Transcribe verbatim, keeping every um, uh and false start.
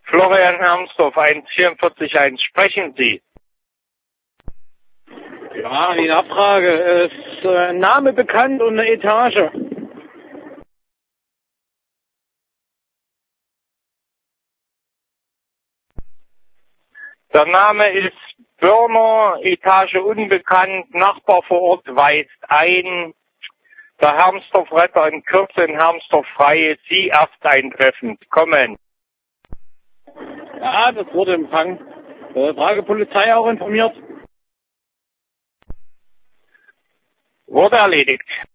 Florian Hermsdorf, eins vier vier eins, sprechen Sie. Ja, die Abfrage ist äh, Name bekannt und eine Etage. Der Name ist Börner, Etage unbekannt, Nachbar vor Ort weist ein. Der Hermsdorf-Retter in Kürze in Hermsdorf frei, Sie erst eintreffend. Kommen. Ja, das wurde empfangen. Äh, Frage Polizei auch informiert. Wurde erledigt.